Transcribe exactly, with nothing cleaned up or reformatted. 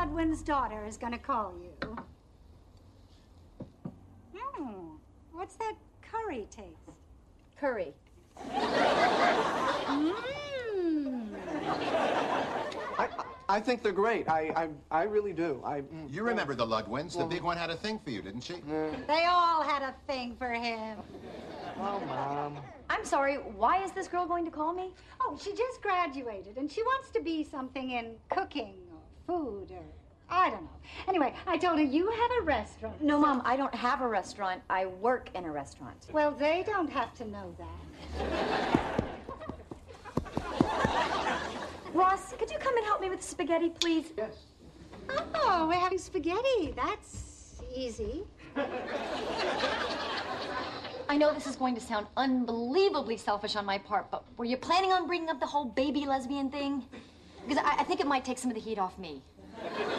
Ludwin's daughter is going to call you. Hmm. What's that curry taste? Curry. Mmm. I, I think they're great. I, I, I really do. I. Mm, You remember the Ludwins. The big one had a thing for you, didn't she? They all had a thing for him. Oh, Mom. I'm sorry, why is this girl going to call me? Oh, she just graduated, and she wants to be something in cooking or food or I don't know. Anyway, I told her you have a restaurant. No, so- Mom, I don't have a restaurant. I work in a restaurant. Well, they don't have to know that. Ross, could you come and help me with the spaghetti, please? Yes. Oh, we're having spaghetti. That's easy. I know this is going to sound unbelievably selfish on my part, but were you planning on bringing up the whole baby lesbian thing? Because I, I think it might take some of the heat off me.